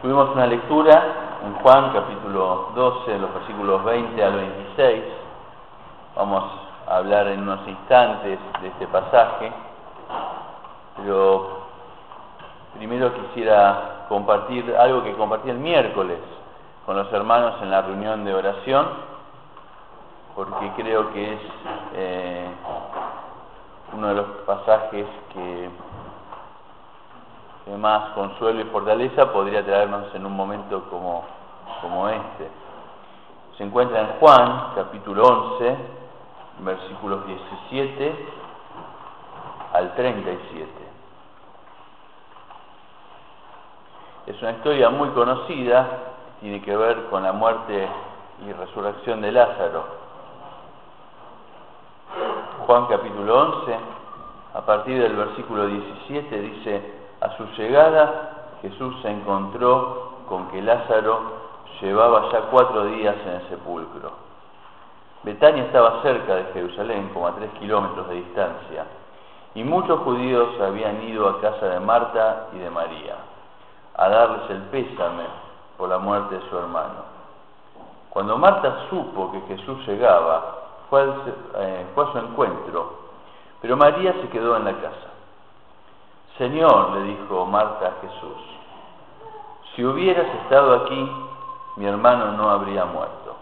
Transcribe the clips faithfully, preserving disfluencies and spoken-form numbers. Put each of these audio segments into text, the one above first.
Tuvimos una lectura en Juan capítulo doce, los versículos veinte al veintiséis. Vamos a hablar en unos instantes de este pasaje, pero primero quisiera compartir algo que compartí el miércoles con los hermanos en la reunión de oración, porque creo que es eh, uno de los pasajes que, que más consuelo y fortaleza podría traernos en un momento como, como este. Se encuentra en Juan, capítulo once, versículos diecisiete al treinta y siete. Es una historia muy conocida, tiene que ver con la muerte y resurrección de Lázaro. Juan capítulo once, a partir del versículo diecisiete, dice: a su llegada, Jesús se encontró con que Lázaro llevaba ya cuatro días en el sepulcro. Betania estaba cerca de Jerusalén, como a tres kilómetros de distancia, y muchos judíos habían ido a casa de Marta y de María a darles el pésame por la muerte de su hermano. Cuando Marta supo que Jesús llegaba, fue, al, eh, fue a su encuentro, pero María se quedó en la casa. Señor, le dijo Marta a Jesús, si hubieras estado aquí, mi hermano no habría muerto.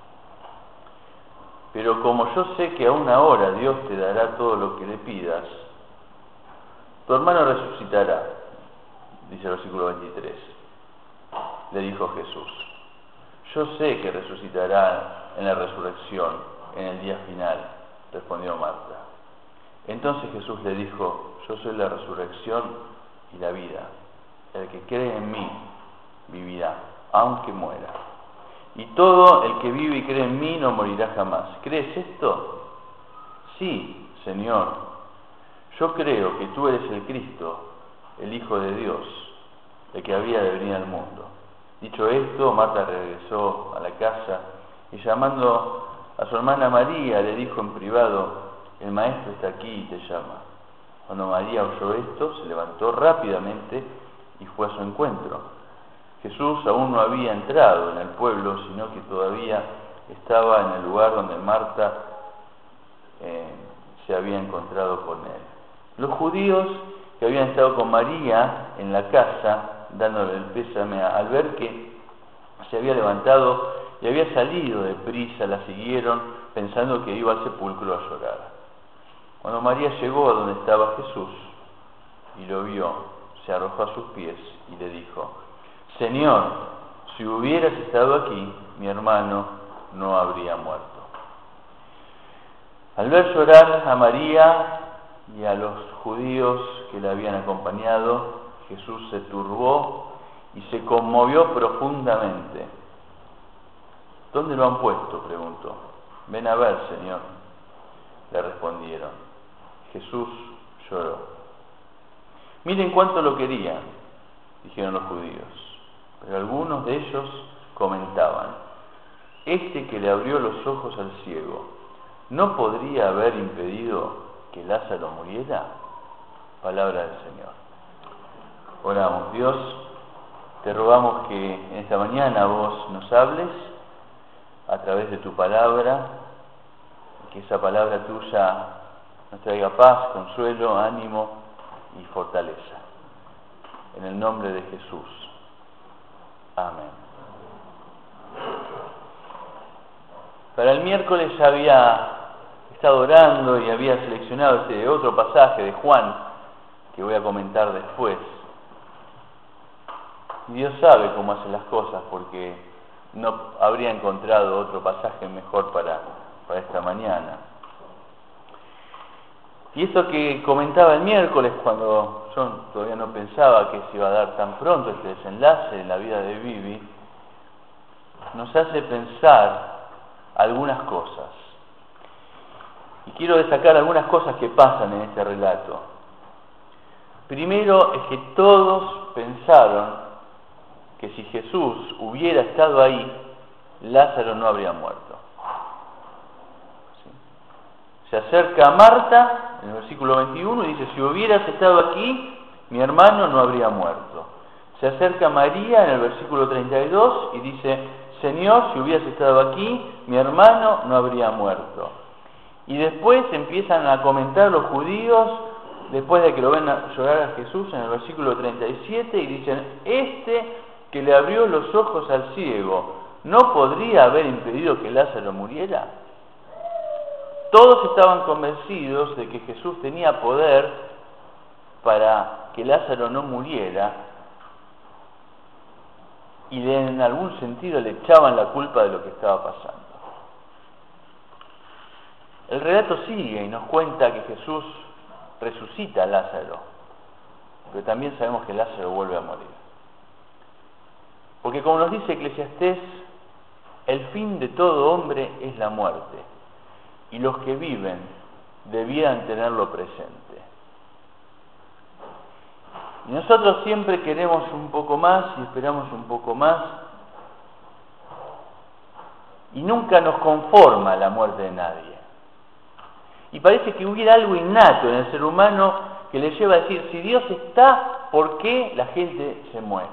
Pero como yo sé que a una hora Dios te dará todo lo que le pidas, tu hermano resucitará, dice el versículo veintitrés. Le dijo Jesús, yo sé que resucitará en la resurrección, en el día final, respondió Marta. Entonces Jesús le dijo, yo soy la resurrección y la vida. El que cree en mí vivirá, aunque muera. Y todo el que vive y cree en mí no morirá jamás. ¿Crees esto? Sí, Señor. Yo creo que tú eres el Cristo, el Hijo de Dios, el que había de venir al mundo. Dicho esto, Marta regresó a la casa y llamando a su hermana María le dijo en privado, el maestro está aquí y te llama. Cuando María oyó esto, se levantó rápidamente y fue a su encuentro. Jesús aún no había entrado en el pueblo, sino que todavía estaba en el lugar donde Marta eh, se había encontrado con él. Los judíos que habían estado con María en la casa, dándole el pésame, al ver que se había levantado y había salido de prisa, la siguieron pensando que iba al sepulcro a llorar. Cuando María llegó a donde estaba Jesús y lo vio, se arrojó a sus pies y le dijo, Señor, si hubieras estado aquí, mi hermano no habría muerto. Al ver llorar a María y a los judíos que la habían acompañado, Jesús se turbó y se conmovió profundamente. ¿Dónde lo han puesto?, preguntó. Ven a ver, Señor, le respondieron. Jesús lloró. Miren cuánto lo querían, dijeron los judíos. Pero algunos de ellos comentaban, este que le abrió los ojos al ciego, ¿no podría haber impedido que Lázaro muriera? Palabra del Señor. Oramos. Dios, te rogamos que en esta mañana vos nos hables a través de tu palabra, que esa palabra tuya nos traiga paz, consuelo, ánimo y fortaleza. En el nombre de Jesús. Amén. Para el miércoles ya había estado orando y había seleccionado este otro pasaje de Juan que voy a comentar después. Y Dios sabe cómo hace las cosas porque no habría encontrado otro pasaje mejor para, para esta mañana. Y esto que comentaba el miércoles, cuando yo todavía no pensaba que se iba a dar tan pronto este desenlace en la vida de Vivi, nos hace pensar algunas cosas. Y quiero destacar algunas cosas que pasan en este relato. Primero es que todos pensaron que si Jesús hubiera estado ahí, Lázaro no habría muerto. ¿Sí? Se acerca a Marta en el versículo veintiuno y dice, si hubieras estado aquí, mi hermano no habría muerto. Se acerca María en el versículo treinta y dos y dice: Señor, si hubieras estado aquí, mi hermano no habría muerto. Y después empiezan a comentar los judíos, después de que lo ven a llorar a Jesús, en el versículo treinta y siete, y dicen: Este que le abrió los ojos al ciego, ¿no podría haber impedido que Lázaro muriera? Todos estaban convencidos de que Jesús tenía poder para que Lázaro no muriera, y de, en algún sentido le echaban la culpa de lo que estaba pasando. El relato sigue y nos cuenta que Jesús resucita a Lázaro, pero también sabemos que Lázaro vuelve a morir. Porque como nos dice Eclesiastés, el fin de todo hombre es la muerte, y los que viven debieran tenerlo presente. Y nosotros siempre queremos un poco más y esperamos un poco más, y nunca nos conforma la muerte de nadie. Y parece que hubiera algo innato en el ser humano que le lleva a decir: si Dios está, ¿por qué la gente se muere?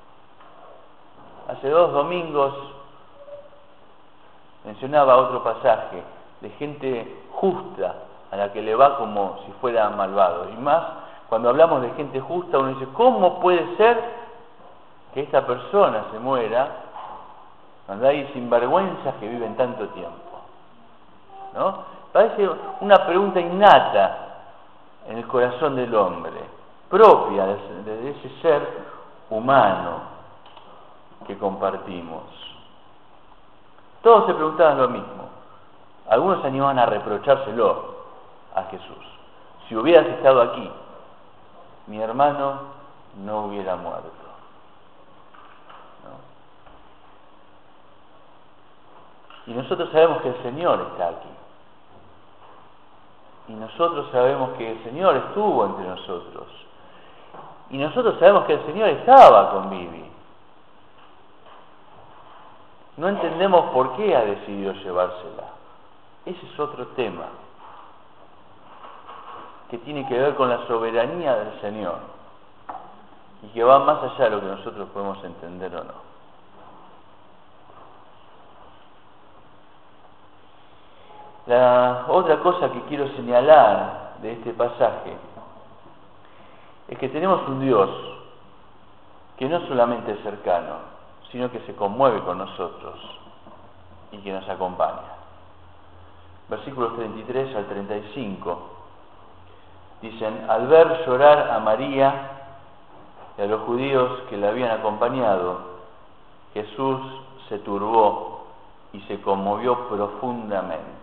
Hace dos domingos mencionaba otro pasaje de gente justa a la que le va como si fuera malvado. Y más, cuando hablamos de gente justa, uno dice: ¿cómo puede ser que esta persona se muera cuando hay sinvergüenzas que viven tanto tiempo? ¿No? Parece una pregunta innata en el corazón del hombre, propia de, de ese ser humano que compartimos. Todos se preguntaban lo mismo. Algunos se animaban a reprochárselo a Jesús: si hubieras estado aquí, mi hermano no hubiera muerto. ¿No? Y nosotros sabemos que el Señor está aquí. Y nosotros sabemos que el Señor estuvo entre nosotros. Y nosotros sabemos que el Señor estaba con Vivi. No entendemos por qué ha decidido llevársela. Ese es otro tema que tiene que ver con la soberanía del Señor y que va más allá de lo que nosotros podemos entender o no. La otra cosa que quiero señalar de este pasaje es que tenemos un Dios que no solamente es cercano, sino que se conmueve con nosotros y que nos acompaña. Versículos treinta y tres al treinta y cinco dicen: al ver llorar a María y a los judíos que la habían acompañado, Jesús se turbó y se conmovió profundamente.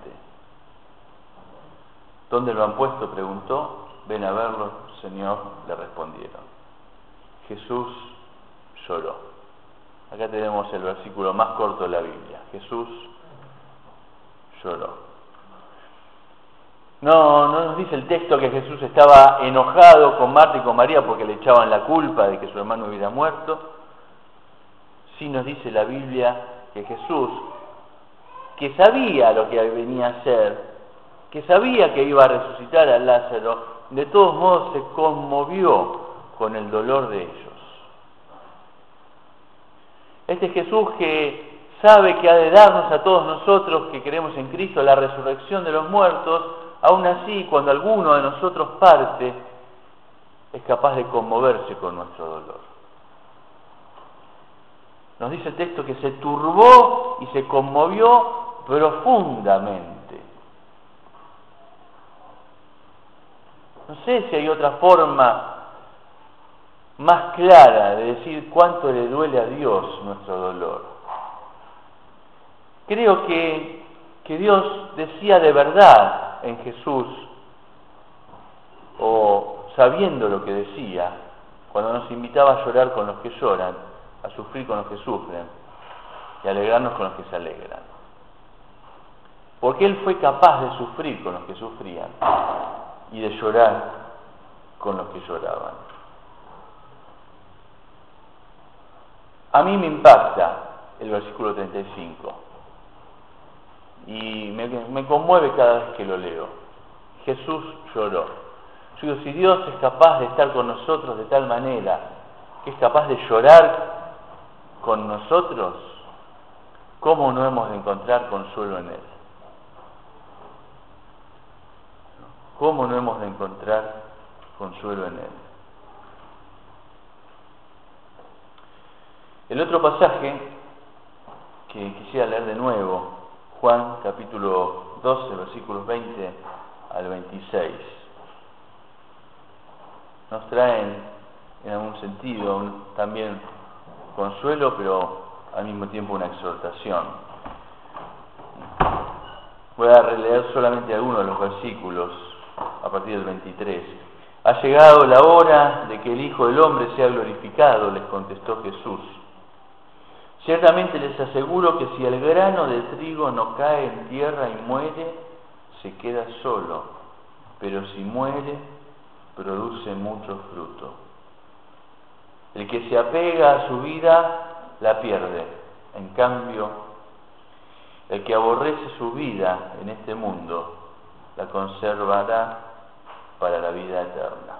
¿Dónde lo han puesto?, preguntó. Ven a verlo, Señor, le respondieron. Jesús lloró. Acá tenemos el versículo más corto de la Biblia. Jesús lloró. No, no nos dice el texto que Jesús estaba enojado con Marta y con María porque le echaban la culpa de que su hermano hubiera muerto. Sí nos dice la Biblia que Jesús, que sabía lo que venía a hacer, que sabía que iba a resucitar a Lázaro, de todos modos se conmovió con el dolor de ellos. Este Jesús que sabe que ha de darnos a todos nosotros que creemos en Cristo la resurrección de los muertos, aún así, cuando alguno de nosotros parte, es capaz de conmoverse con nuestro dolor. Nos dice el texto que se turbó y se conmovió profundamente. No sé si hay otra forma más clara de decir cuánto le duele a Dios nuestro dolor. Creo que, que Dios decía de verdad en Jesús, o sabiendo lo que decía, cuando nos invitaba a llorar con los que lloran, a sufrir con los que sufren y a alegrarnos con los que se alegran. Porque Él fue capaz de sufrir con los que sufrían y de llorar con los que lloraban. A mí me impacta el versículo treinta y cinco y me, me conmueve cada vez que lo leo. Jesús lloró. Yo digo, si Dios es capaz de estar con nosotros de tal manera que es capaz de llorar con nosotros, ¿cómo no hemos de encontrar consuelo en Él? ¿Cómo no hemos de encontrar consuelo en Él? El otro pasaje que quisiera leer de nuevo, Juan capítulo doce, versículos veinte al veintiséis, nos traen en algún sentido un, también consuelo, pero al mismo tiempo una exhortación. Voy a releer solamente algunos de los versículos a partir del veintitrés. Ha llegado la hora de que el Hijo del Hombre sea glorificado, les contestó Jesús. Ciertamente les aseguro que si el grano de trigo no cae en tierra y muere, se queda solo, pero si muere, produce mucho fruto. El que se apega a su vida, la pierde. En cambio, el que aborrece su vida en este mundo, la conservará para la vida eterna.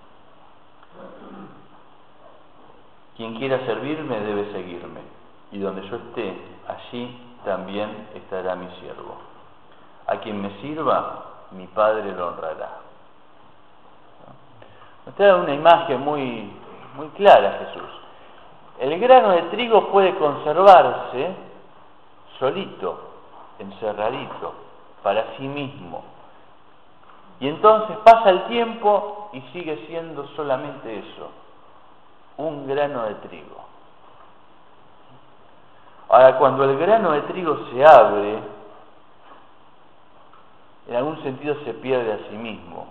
Quien quiera servirme debe seguirme, y donde yo esté, allí también estará mi siervo. A quien me sirva, mi Padre lo honrará. Nos trae una imagen muy, muy clara Jesús. El grano de trigo puede conservarse solito, encerradito, para sí mismo. Y entonces pasa el tiempo y sigue siendo solamente eso, un grano de trigo. Ahora, cuando el grano de trigo se abre, en algún sentido se pierde a sí mismo,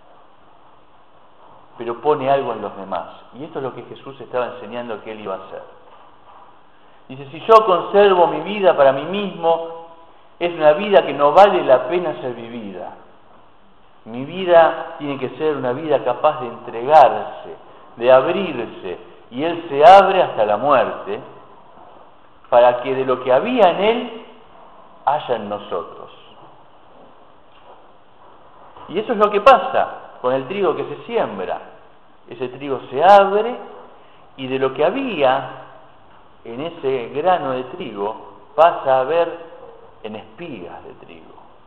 pero pone algo en los demás. Y esto es lo que Jesús estaba enseñando que Él iba a hacer. Dice, si yo conservo mi vida para mí mismo, es una vida que no vale la pena ser vivida. Mi vida tiene que ser una vida capaz de entregarse, de abrirse, y Él se abre hasta la muerte, para que de lo que había en Él, haya en nosotros. Y eso es lo que pasa con el trigo que se siembra. Ese trigo se abre, y de lo que había en ese grano de trigo, pasa a haber en espigas de trigo.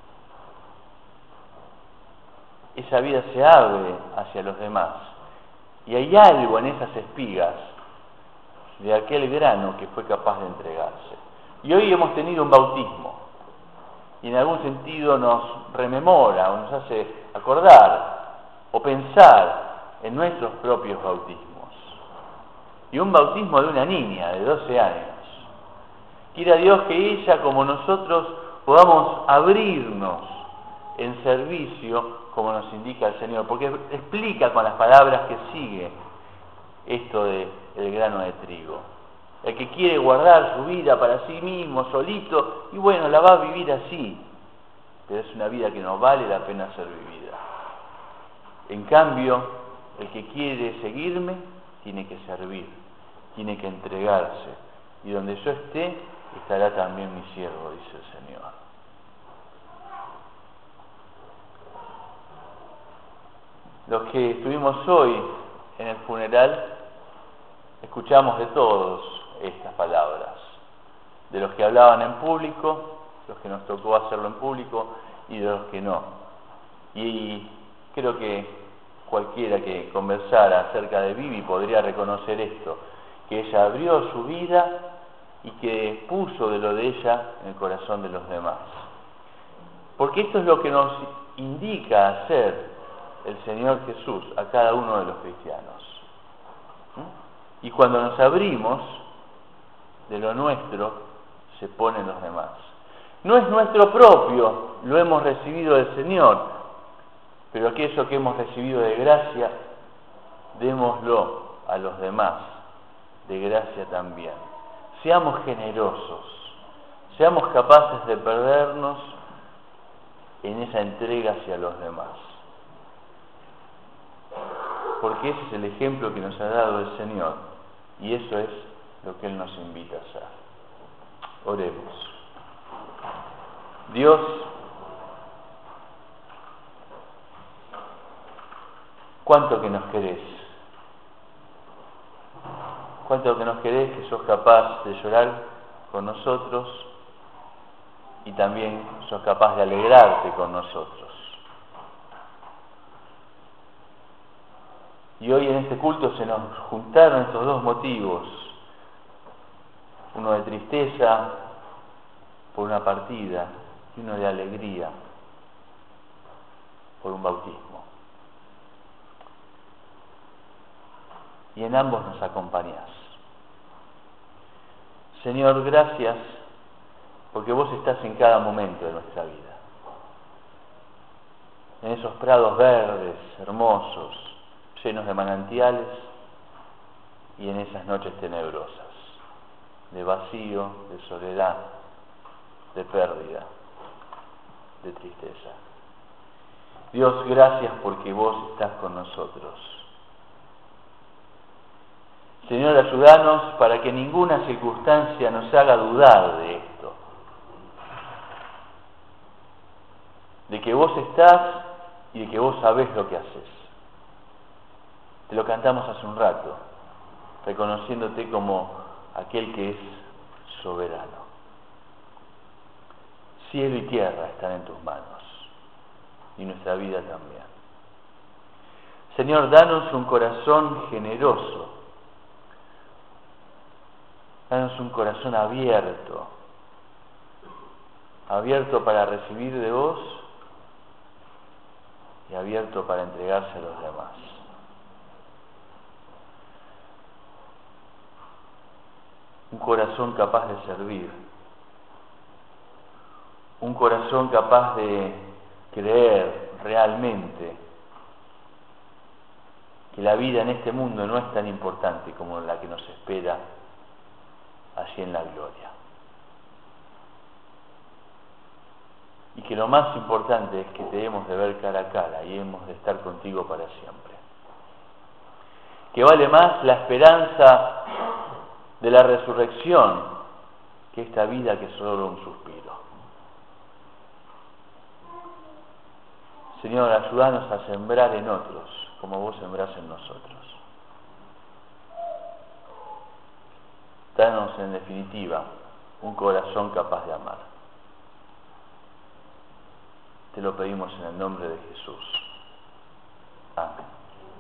Esa vida se abre hacia los demás. Y hay algo en esas espigas de aquel grano que fue capaz de entregarse. Y hoy hemos tenido un bautismo. Y en algún sentido nos rememora o nos hace acordar o pensar en nuestros propios bautismos. Y un bautismo de una niña de doce años. Quiera Dios que ella, como nosotros, podamos abrirnos en servicio como nos indica el Señor, porque explica con las palabras que sigue esto de el grano de trigo. El que quiere guardar su vida para sí mismo, solito, y bueno, la va a vivir así, pero es una vida que no vale la pena ser vivida. En cambio, el que quiere seguirme, tiene que servir, tiene que entregarse, y donde yo esté, estará también mi siervo, dice el Señor. Los que estuvimos hoy en el funeral, escuchamos de todos estas palabras, de los que hablaban en público, los que nos tocó hacerlo en público y de los que no. Y creo que cualquiera que conversara acerca de Vivi podría reconocer esto, que ella abrió su vida y que puso de lo de ella en el corazón de los demás. Porque esto es lo que nos indica hacer el Señor Jesús a cada uno de los cristianos. ¿Mm? Y cuando nos abrimos de lo nuestro, se ponen los demás. No es nuestro propio, lo hemos recibido del Señor, pero aquello que hemos recibido de gracia, démoslo a los demás, de gracia también. Seamos generosos, seamos capaces de perdernos en esa entrega hacia los demás. Porque ese es el ejemplo que nos ha dado el Señor, y eso es lo que Él nos invita a hacer. Oremos. Dios, cuánto que nos querés, cuánto que nos querés, que sos capaz de llorar con nosotros y también sos capaz de alegrarte con nosotros. Y hoy en este culto se nos juntaron estos dos motivos, uno de tristeza por una partida y uno de alegría por un bautismo. Y en ambos nos acompañás. Señor, gracias porque vos estás en cada momento de nuestra vida. En esos prados verdes, hermosos, llenos de manantiales, y en esas noches tenebrosas, de vacío, de soledad, de pérdida, de tristeza. Dios, gracias porque vos estás con nosotros. Señor, ayúdanos para que ninguna circunstancia nos haga dudar de esto, de que vos estás y de que vos sabés lo que haces. Te lo cantamos hace un rato, reconociéndote como aquel que es soberano. Cielo y tierra están en tus manos, y nuestra vida también. Señor, danos un corazón generoso, danos un corazón abierto, abierto para recibir de vos y abierto para entregarse a los demás. Un corazón capaz de servir, un corazón capaz de creer realmente que la vida en este mundo no es tan importante como la que nos espera allí en la gloria. Y que lo más importante es que te hemos de ver cara a cara y hemos de estar contigo para siempre. Que vale más la esperanza de la resurrección que esta vida que es solo un suspiro. Señor, ayúdanos a sembrar en otros como vos sembrás en nosotros. Danos en definitiva un corazón capaz de amar. Te lo pedimos en el nombre de Jesús. Amén.